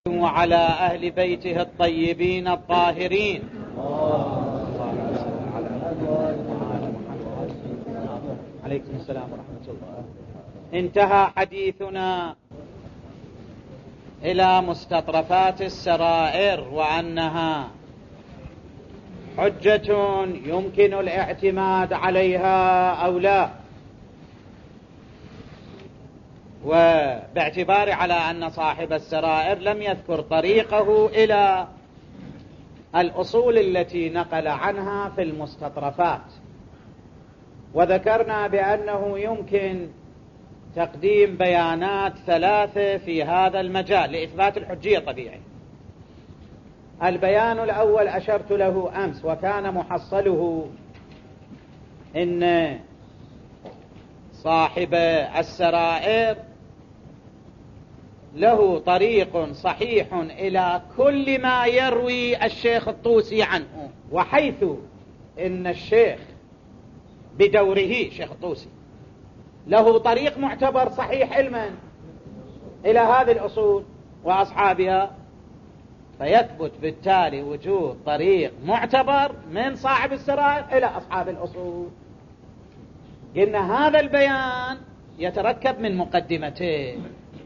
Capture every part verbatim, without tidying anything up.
وعلى أهل بيته الطيبين الطاهرين. عليكم السلام ورحمة الله. انتهى حديثنا إلى مستطرفات السرائر وأنها حجة يمكن الاعتماد عليها أو لا، وباعتبار على أن صاحب السرائر لم يذكر طريقه إلى الأصول التي نقل عنها في المستطرفات، وذكرنا بأنه يمكن تقديم بيانات ثلاثة في هذا المجال لإثبات الحجية طبيعي. البيان الأول أشرت له أمس، وكان محصله إن صاحب السرائر له طريق صحيح إلى كل ما يروي الشيخ الطوسي عنه، وحيث إن الشيخ بدوره شيخ الطوسي له طريق معتبر صحيح علما إلى هذه الأصول وأصحابها، فيثبت بالتالي وجود طريق معتبر من صاحب السرائر إلى أصحاب الأصول. قلنا هذا البيان يتركب من مقدمتين.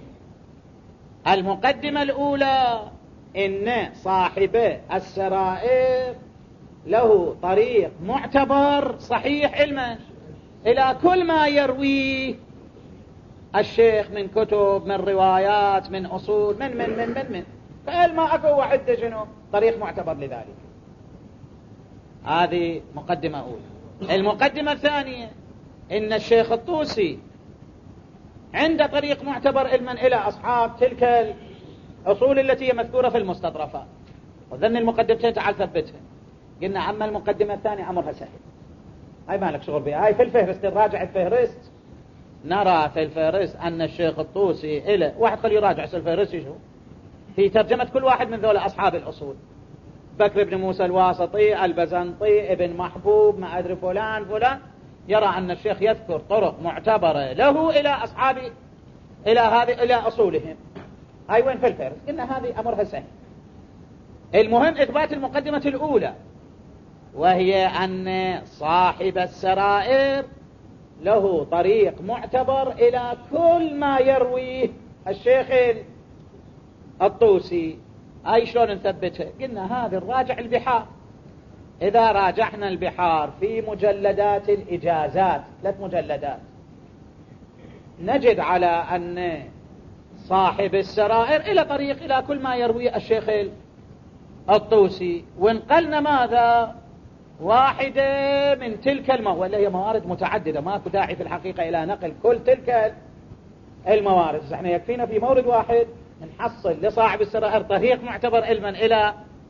المقدمة الأولى إن صاحب السرائر له طريق معتبر صحيح علما إلى كل ما يرويه الشيخ من كتب، من روايات، من أصول، من من من من من فقال ما أكو واحد شنو طريق معتبر لذلك. هذه مقدمة أولى. المقدمة الثانية إن الشيخ الطوسي عند طريق معتبر علما إلى أصحاب تلك الأصول التي هي مذكورة في المستطرفات. وذن المقدمتين تعال ثبتها. قلنا أما المقدمة الثانية أمرها سهل، هاي ما لك شغل بها، هاي في الفهرست. نراجع الفهرست نرى في الفهرست أن الشيخ الطوسي إلى واحد خليه يراجع الفهرست يشوف في ترجمة كل واحد من ذول أصحاب الأصول: بكر بن موسى الواسطي، البزنطي، ابن محبوب، ما أدري فلان فلان، يرى أن الشيخ يذكر طرق معتبرة له إلى أصحاب إلى هذه إلى أصولهم. هاي وين في الفهرست. قلنا هذه أمرها سهل. المهم إثبات المقدمة الأولى، وهي أن صاحب السرائر له طريق معتبر إلى كل ما يرويه الشيخ الطوسي. أي شلون نثبتها؟ قلنا هذا الراجع البحار. إذا راجعنا البحار في مجلدات الإجازات، ثلاث مجلدات، نجد على أن صاحب السرائر إلى طريق إلى كل ما يروي الشيخ الطوسي. وانقلنا ماذا؟ واحدة من تلك الموارد، هي موارد متعددة، ماكو داعي في الحقيقة إلى نقل كل تلك الموارد. احنا يكفينا في مورد واحد نحصل لصاحب السرائر طريق معتبر علما إلى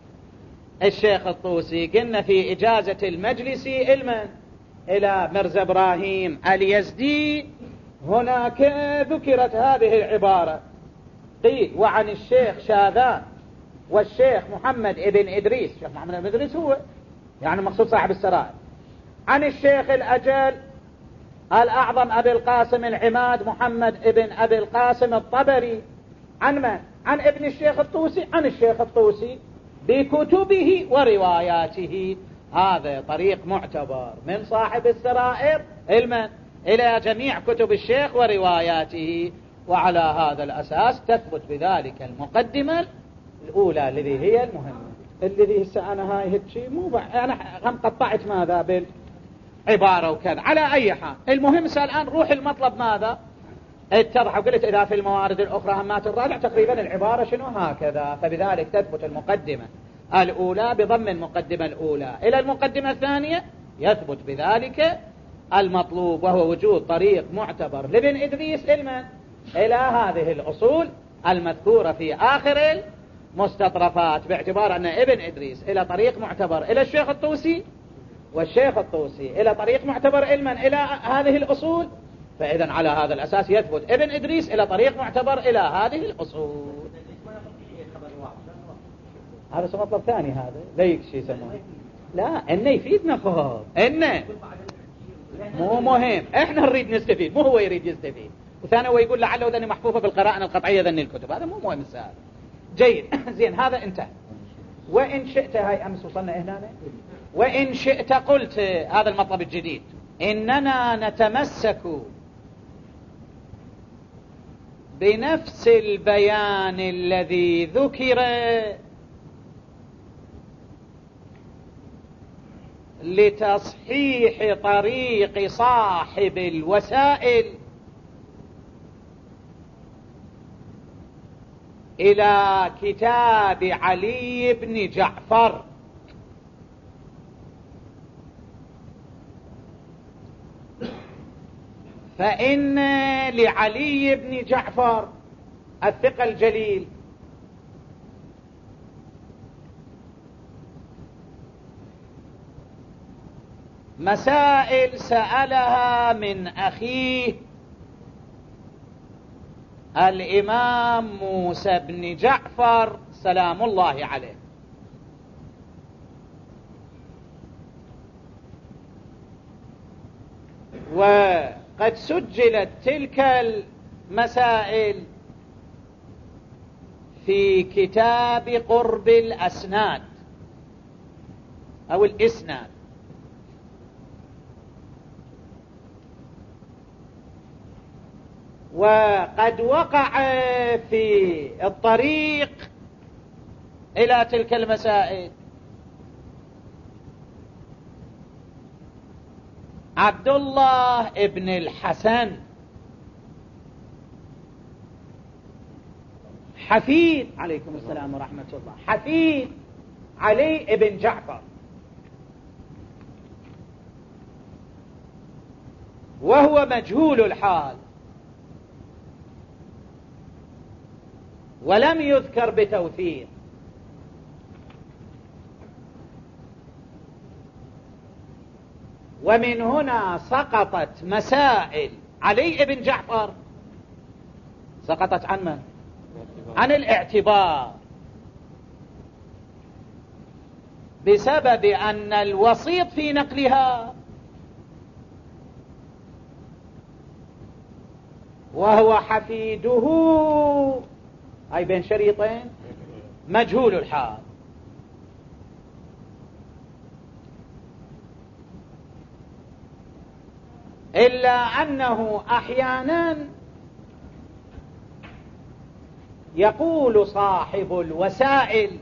الشيخ الطوسي. قلنا في إجازة المجلس علما إلى مرزا إبراهيم اليزدي هناك ذكرت هذه العبارة: قيل وعن الشيخ شاذان والشيخ محمد ابن إدريس. الشيخ محمد ابن إدريس هو يعني مقصود صاحب السرائر. عن الشيخ الأجل الأعظم أبي القاسم العماد محمد ابن أبي القاسم الطبري. عن من؟ عن ابن الشيخ الطوسي، عن الشيخ الطوسي بكتبه ورواياته. هذا طريق معتبر من صاحب السرائر علما إلى جميع كتب الشيخ ورواياته. وعلى هذا الأساس تثبت بذلك المقدمة الأولى الذي هي المهمة، الذي هسه أنا هاي هيك مو أنا هم قطعت ماذا بالعبارة وكذا. على أي حال المهم الآن روح المطلب ماذا اتضح. وقلت إذا في الموارد الأخرى همات الراجع تقريبا العبارة شنو هكذا. فبذلك تثبت المقدمة الأولى بضم المقدمة الأولى إلى المقدمة الثانية، يثبت بذلك المطلوب، وهو وجود طريق معتبر لابن إدريس علما إلى هذه الأصول المذكورة في آخر المستطرفات، باعتبار أن ابن إدريس إلى طريق معتبر إلى الشيخ الطوسي، والشيخ الطوسي إلى طريق معتبر علما إلى هذه الأصول. فإذا على هذا الأساس يثبت ابن إدريس إلى طريق معتبر إلى هذه الأصول. هذا مطلب ثاني، هذا ذيك شيء يسمونه. لا إنه يفيدنا خب إنه مو مهم، إحنا نريد نستفيد مو هو يريد يستفيد. وثاني هو يقول لعله ذني محفوفة بالقراءة القطعية ذني الكتب. هذا مو مهم السؤال. جيد. زين هذا انتهى. وإن شئت، هاي أمس وصلنا هنا، وإن شئت قلت هذا المطلب الجديد: إننا نتمسك بنفس البيان الذي ذكر لتصحيح طريق صاحب الوسائل إلى كتاب علي بن جعفر. فإن لعلي بن جعفر الثقة الجليل مسائل سألها من أخيه الإمام موسى بن جعفر سلام الله عليه، وقد سجلت تلك المسائل في كتاب قرب الأسناد أو الإسناد. وقد وقع في الطريق إلى تلك المسائل عبد الله ابن الحسن حفيد، عليكم السلام ورحمة الله، حفيد علي ابن جعفر، وهو مجهول الحال ولم يذكر بتوثيق. ومن هنا سقطت مسائل علي بن جعفر، سقطت عن من؟ عن الاعتبار، بسبب أن الوسيط في نقلها وهو حفيده أي بين شريطين مجهول الحال. إلا أنه أحيانا يقول صاحب الوسائل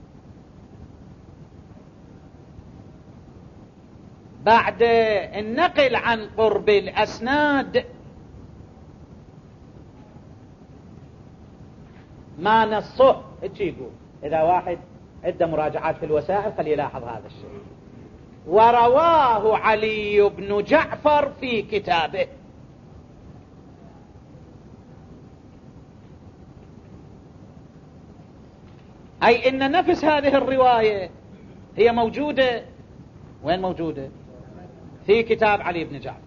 بعد النقل عن قرب الأسناد ما نصه. ايش يقول؟ إذا واحد عنده مراجعات في الوسائل فليلاحظ هذا الشيء: ورواه علي بن جعفر في كتابه. أي إن نفس هذه الرواية هي موجودة. وين موجودة؟ في كتاب علي بن جعفر.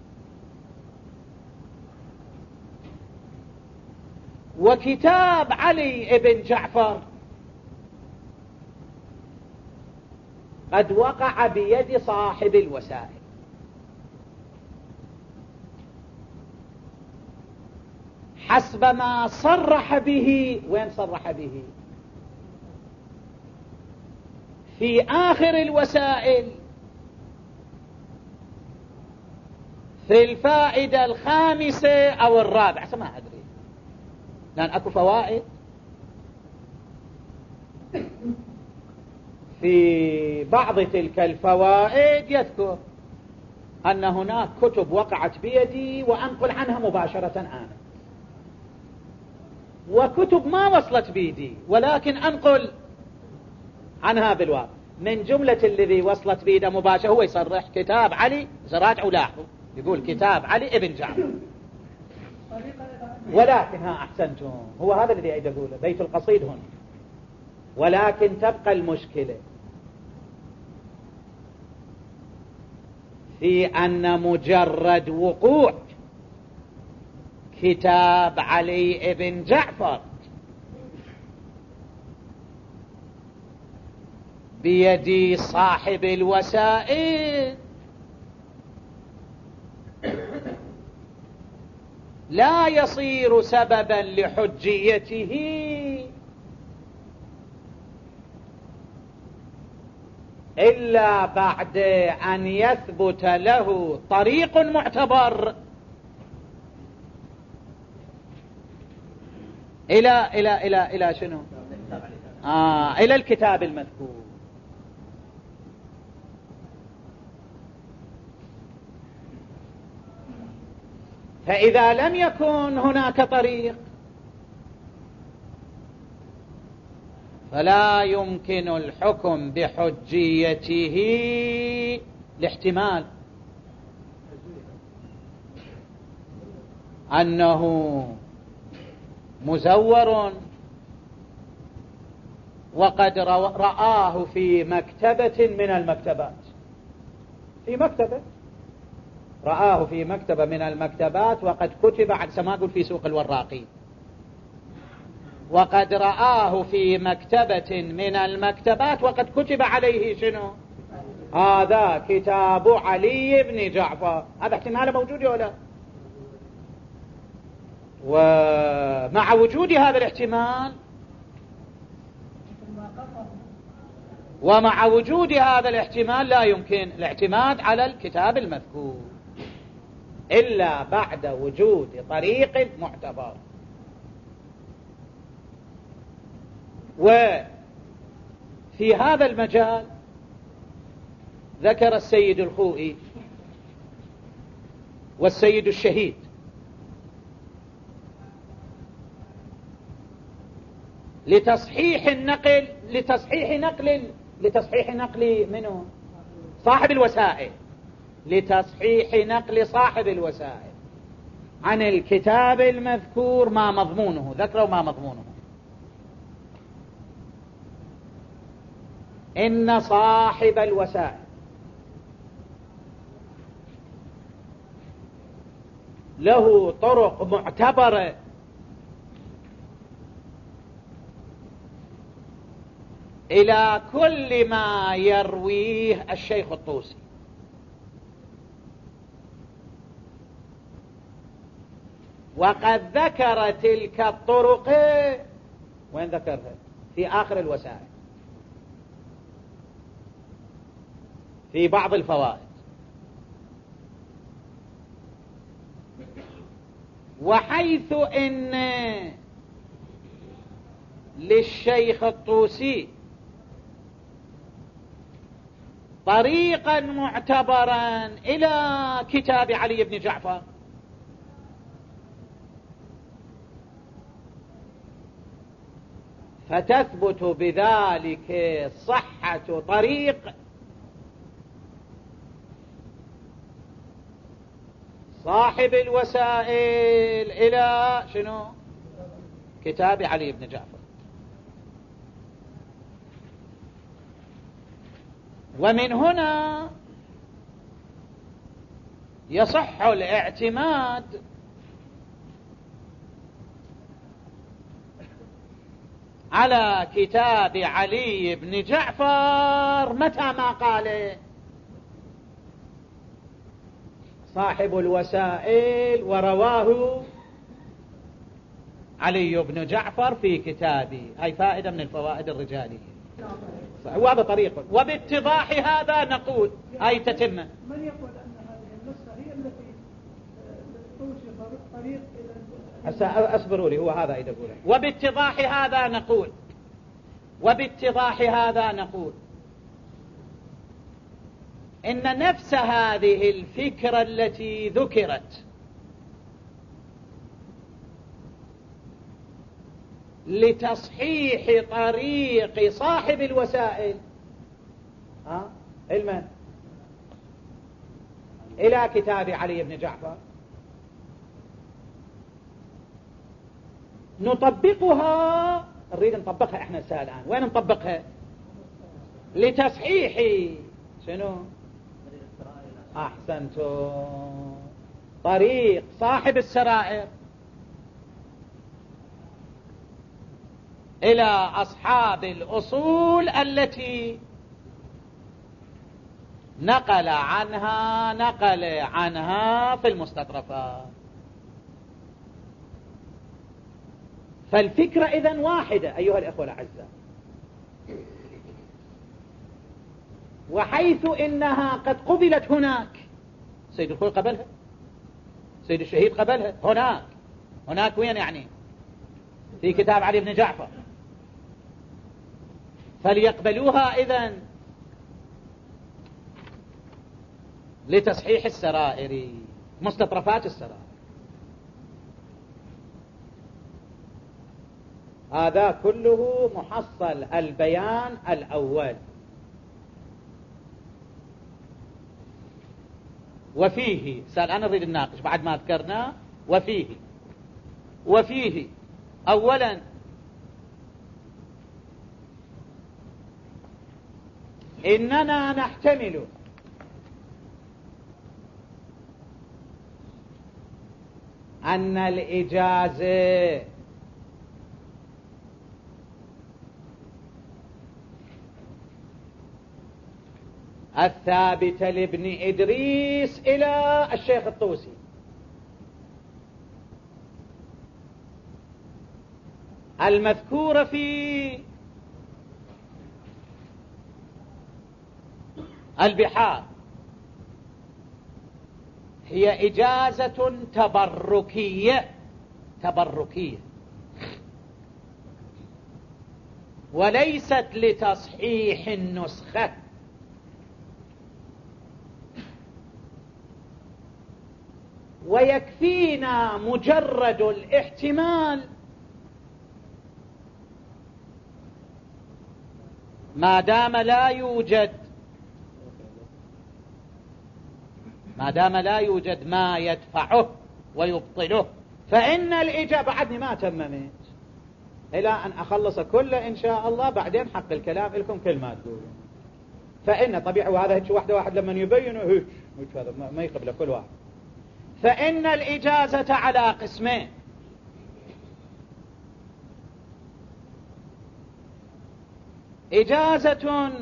وكتاب علي بن جعفر قد وقع بيد صاحب الوسائل، حسب ما صرح به. وين صرح به؟ في آخر الوسائل في الفائدة الخامسة أو الرابعة، ما أدري، لأن أكو فوائد في بعض تلك الفوائد يذكر أن هناك كتب وقعت بيدي وأنقل عنها مباشرة أنا، وكتب ما وصلت بيدي ولكن أنقل عنها بالواقع. من جملة الذي وصلت بيده مباشرة هو يصرح كتاب علي، راجعوا لاحظوا، يقول كتاب علي ابن جعفر. ولكن ها أحسنتم، هو هذا الذي أريد أقوله، بيت القصيد هنا. ولكن تبقى المشكلة في أن مجرد وقوع كتاب علي بن جعفر بيد صاحب الوسائل لا يصير سببا لحجيته إلا بعد أن يثبت له طريق معتبر إلى إلى إلى إلى شنو؟ آه إلى الكتاب المذكور. فإذا لم يكن هناك طريق فلا يمكن الحكم بحجيته لاحتمال أنه مزور وقد رآه في مكتبة من المكتبات، في مكتبة رآه في مكتبة من المكتبات وقد كتب عن سماقل في سوق الوراقين، وقد رآه في مكتبة من المكتبات وقد كتب عليه شنو؟ هذا كتاب علي بن جعفر. هذا احتمال موجود ولا لا؟ ومع وجود هذا الاحتمال ومع وجود هذا الاحتمال لا يمكن الاعتماد على الكتاب المذكور إلا بعد وجود طريق معتبر. وفي هذا المجال ذكر السيد الخوئي والسيد الشهيد لتصحيح النقل لتصحيح نقل لتصحيح نقل منه صاحب الوسائل لتصحيح نقل صاحب الوسائل عن الكتاب المذكور ما مضمونه، ذكروا ما مضمونه. إن صاحب الوسائل له طرق معتبرة إلى كل ما يرويه الشيخ الطوسي، وقد ذكر تلك الطرق. وين ذكرها؟ في آخر الوسائل في بعض الفوائد. وحيث إن للشيخ الطوسي طريقا معتبرا إلى كتاب علي بن جعفر، فتثبت بذلك صحة طريق صاحب الوسائل إلى شنو؟ كتاب علي بن جعفر. ومن هنا يصح الاعتماد على كتاب علي بن جعفر متى ما قال صاحب الوسائل ورواه علي بن جعفر في كتابه. هاي فائدة من الفوائد الرجالية. وهذا طريق. وباتضاح هذا نقول هاي تتمة. من يقول أن هذه النسخة هي التي توصل طريق إلى أصبروا لي، هو هذا إذا أقوله. وباتضاح هذا نقول وباتضاح هذا نقول إن نفس هذه الفكرة التي ذكرت لتصحيح طريق صاحب الوسائل ها المن إلى كتاب علي بن جعفر نطبقها، نريد نطبقها احنا الآن. وين نطبقها؟ لتصحيح شنو؟ أحسنتم. طريق صاحب السرائر إلى أصحاب الأصول التي نقل عنها نقل عنها في المستطرفات. فالفكرة إذن واحدة أيها الأخوة الأعزاء، وحيث إنها قد قبلت هناك، سيد الخوي قبلها، سيد الشهيد قبلها هناك. هناك وين يعني؟ في كتاب علي بن جعفر. فليقبلوها إذن لتصحيح السرائر، مستطرفات السرائر. هذا كله محصل البيان الأول. وفيه سأل أنا أريد الناقش بعد ما ذكرنا. وفيه وفيه أولا إننا نحتمل أن الإجازة الثابتة لابن إدريس إلى الشيخ الطوسي المذكورة في البحار هي إجازة تبركية تبركية وليست لتصحيح النسخة. ويكفينا مجرد الاحتمال ما دام لا يوجد ما دام لا يوجد ما يدفعه ويبطله. فإن الإجابة بعدني ما تممت إلى أن أخلص كله إن شاء الله، بعدين حق الكلام لكم كل ما تقولون. فإن طبيعي وهذا هيك واحدة واحد لما يبينه هيك هيك هذا ما يقبله كل واحد. فإن الإجازة على قسمين: إجازة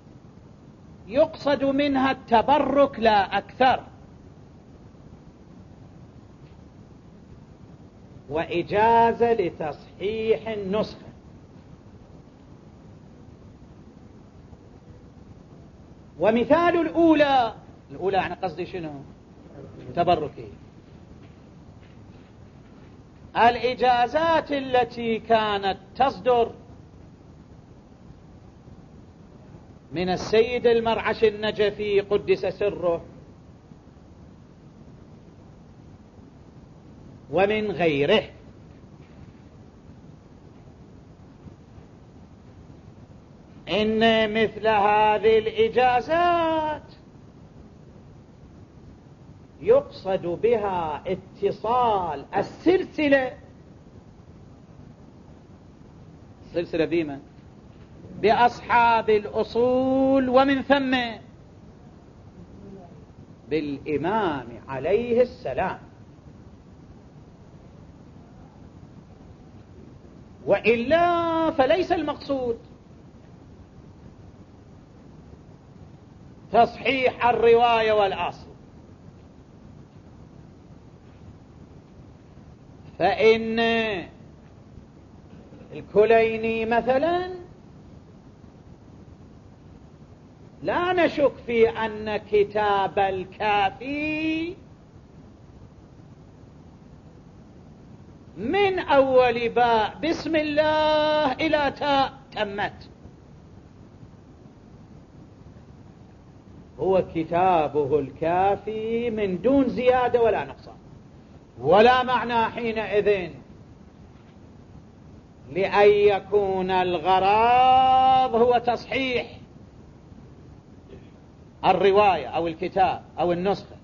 يقصد منها التبرك لا أكثر، وإجازة لتصحيح النسخة. ومثال الأولى الأولى يعني قصدي شنو؟ تبركي. الإجازات التي كانت تصدر من السيد المرعش النجفي قدس سره ومن غيره إن مثل هذه الإجازات يقصد بها اتصال السلسلة السلسلة بمن؟ بأصحاب الأصول، ومن ثم بالإمام عليه السلام. وإلا فليس المقصود تصحيح الرواية والأصل. فإن الكليني مثلا لا نشك في أن كتاب الكافي من أول باء بسم الله إلى تاء تمت، هو كتابه الكافي من دون زيادة ولا نقصان. ولا معنى حينئذ لأن يكون الغرض هو تصحيح الرواية أو الكتاب أو النسخة.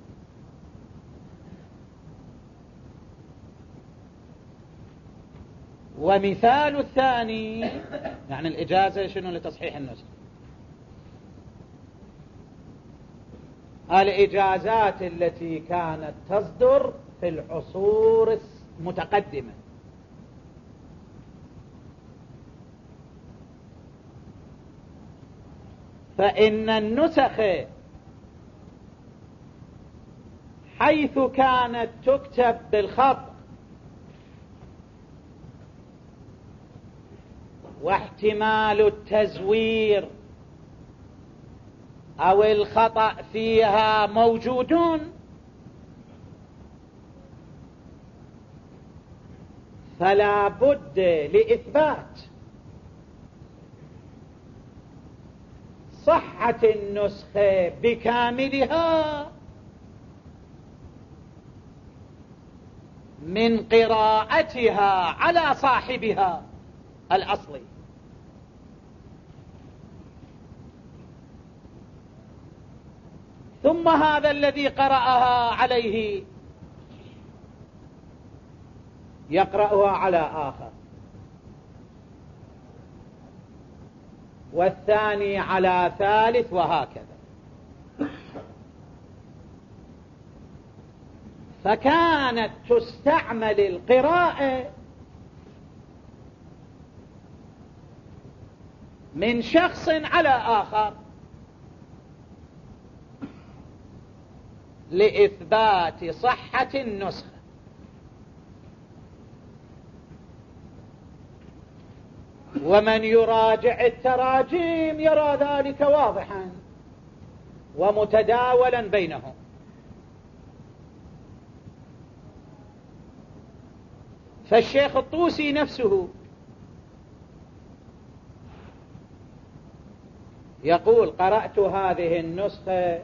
ومثال الثاني يعني الإجازة شنو؟ لتصحيح النسخة. الإجازات التي كانت تصدر في العصور المتقدمة، فإن النسخ حيث كانت تكتب بالخط واحتمال التزوير أو الخطأ فيها موجودون، فلا بد لإثبات صحة النسخة بكاملها من قراءتها على صاحبها الأصلي. ثم هذا الذي قرأها عليه يقرأها على آخر، والثاني على ثالث، وهكذا. فكانت تستعمل القراءة من شخص على آخر لإثبات صحة النسخة. ومن يراجع التراجيم يرى ذلك واضحا ومتداولا بينهم. فالشيخ الطوسي نفسه يقول: قرأت هذه النسخة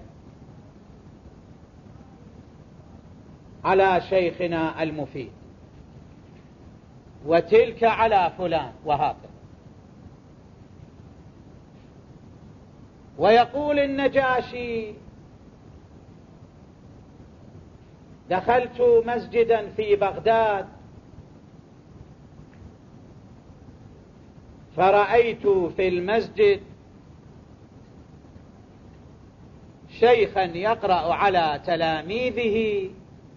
على شيخنا المفيد، وتلك على فلان، وهكذا. ويقول النجاشي: دخلت مسجدا في بغداد فرأيت في المسجد شيخا يقرأ على تلاميذه: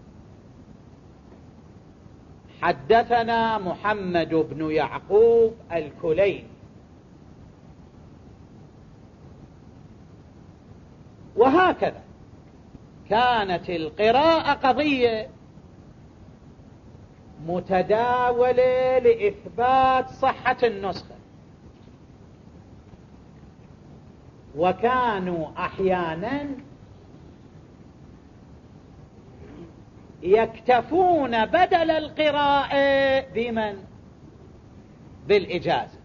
حدثنا محمد بن يعقوب الكلين. وهكذا كانت القراءة قضية متداولة لإثبات صحة النسخة. وكانوا أحيانا يكتفون بدل القراءة بمن؟ بالإجازة.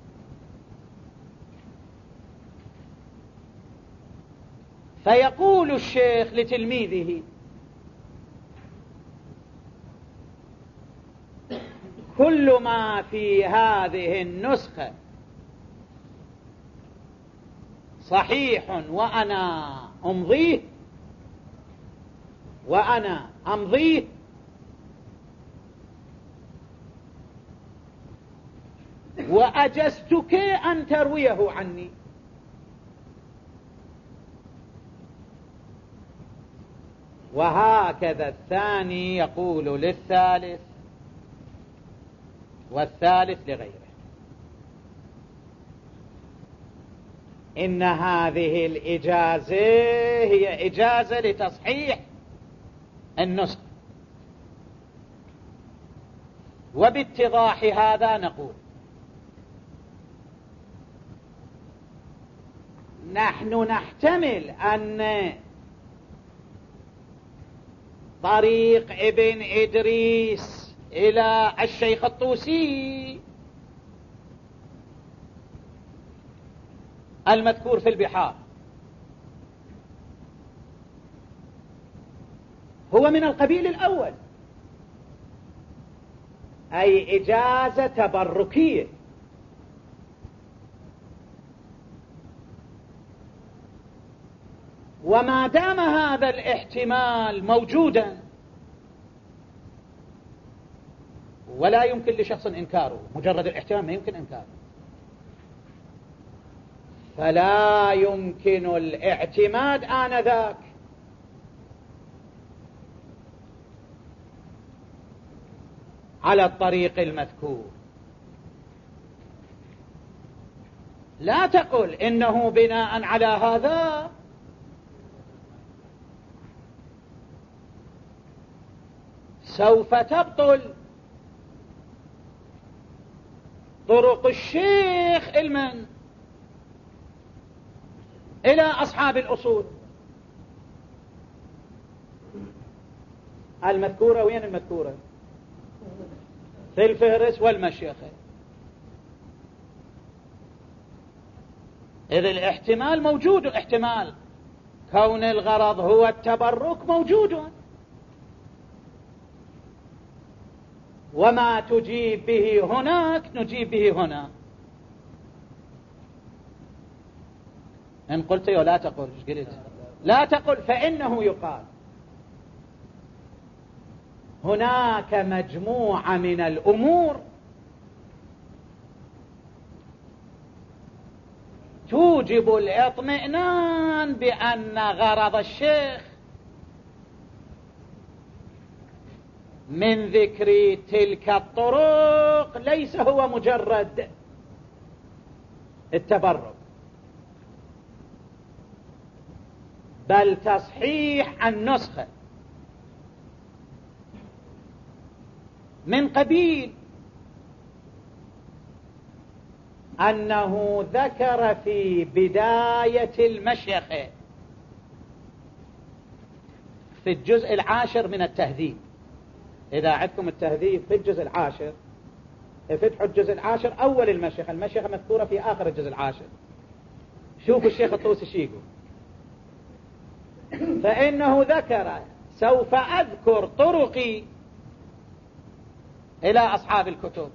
فيقول الشيخ لتلميذه: كل ما في هذه النسخة صحيح وأنا أمضيه وأنا أمضيه، وأجزتك أن ترويه عني. وهكذا الثاني يقول للثالث، والثالث لغيره. إن هذه الإجازة هي إجازة لتصحيح النسخ. وباتضاح هذا نقول: نحن نحتمل أن طريق ابن إدريس إلى الشيخ الطوسي المذكور في البحار هو من القبيل الأول، أي إجازة تبركية. وما دام هذا الاحتمال موجودا ولا يمكن لشخص إنكاره، مجرد الاحتمال ما يمكن إنكاره، فلا يمكن الاعتماد آنذاك على الطريق المذكور. لا تقل إنه بناء على هذا سوف تبطل طرق الشيخ المن إلى أصحاب الأصول. المذكورة وين المذكورة؟ في الفهرس والمشيخة. إذ الاحتمال موجود، احتمال كون الغرض هو التبرك موجود، وما تجيب به هناك نجيب به هنا. إن قلت ولا تقل، ايش قلت؟ لا تقل، فإنه يقال هناك مجموعة من الأمور توجب الاطمئنان بأن غرض الشيخ من ذكر تلك الطرق ليس هو مجرد التبرك، بل تصحيح النسخة من قبيل أنه ذكر في بداية المشيخة في الجزء العاشر من التهذيب. إذا عندكم التهذيب في الجزء العاشر، فتحوا الجزء العاشر أول المشيخة، المشيخة مذكورة في آخر الجزء العاشر. شوفوا الشيخ الطوسي شو يقول: فإنه ذكر سوف أذكر طرقي إلى أصحاب الكتب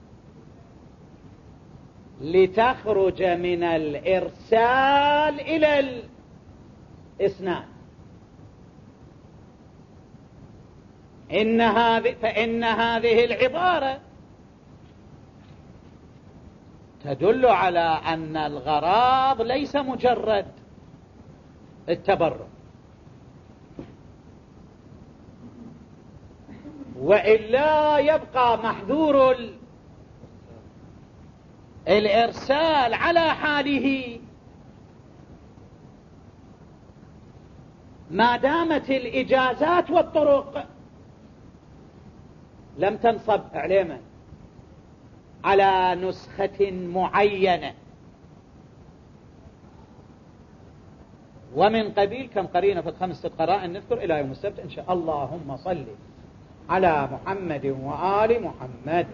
لتخرج من الإرسال إلى الإسناد. إن هذه فإن هذه العبارة تدل على أن الغرض ليس مجرد التبرك، وإلا يبقى محذور الإرسال على حاله ما دامت الإجازات والطرق لم تنصب علما على نسخة معينة. ومن قبيل كم قرينة في الخمس قرائن نذكر إلى يوم السبت إن شاء الله. اللهم صل على محمد وآل محمد.